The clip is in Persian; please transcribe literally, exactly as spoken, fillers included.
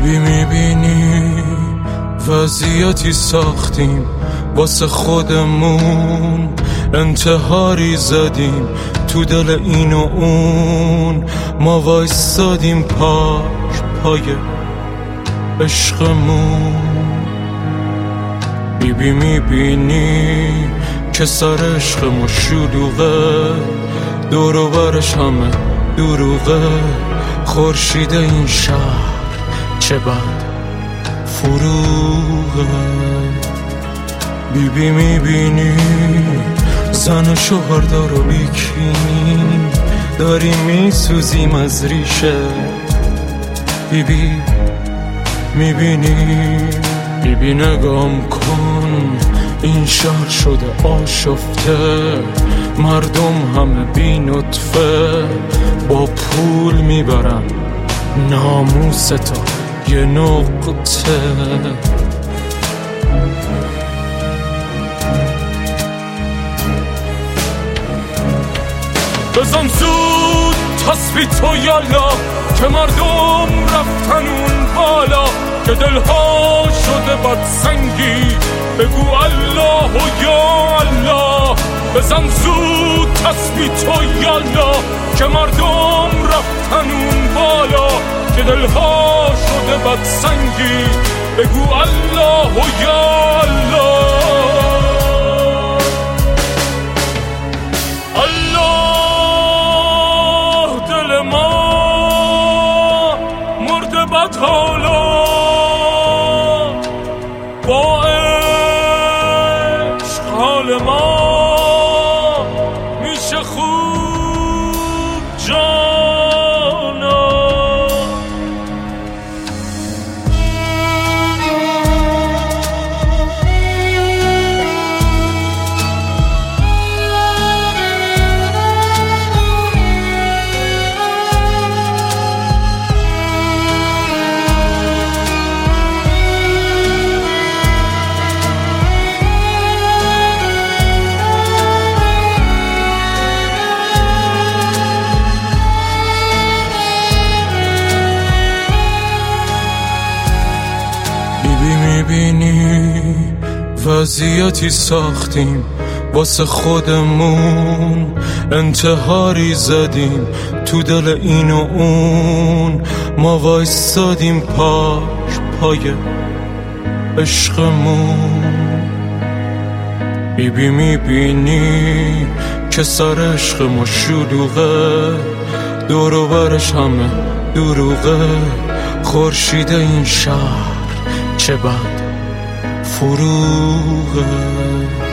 بیبی میبینی وضعیتی ساختیم واسه خودمون، انتحاری زدیم تو دل این و اون، ما وایستادیم پاش پای عشقمون. بیبی میبینی که سر عشقمون شلوغه، دور و برش همه دروغه، خورشید این شهر چه بد فروغه. بیبی میبینی زن و شوهر دار و بیکینی، داریم میسوزیم از ریشه. بیبی میبینی بیبی نگام کن، این شهر شده آشفته، مردم همه بی نطفه، با پول میبرن ناموس تا یه نقطه. بزن زود تسبیح تو یالا که مردم رفتن اون بالا، که دلها شده بد سنگی، بگو الله و یا الله. بزن زود تسبیح تو یالا که مردم رفتن اون بالا، که دلها شده بد سنگی، بگو الله و یا الله. حالا با عشق حال ما میشه خوب جانا. میبینی وضعیتی ساختیم واسه خودمون، انتحاری زدیم تو دل این و اون، ما وایستادیم پاش پای عشقمون. بیبی میبینی که سر عشقمون شلوغه، دور و برش همه دروغه، خورشید این شهر چه بد فروغه.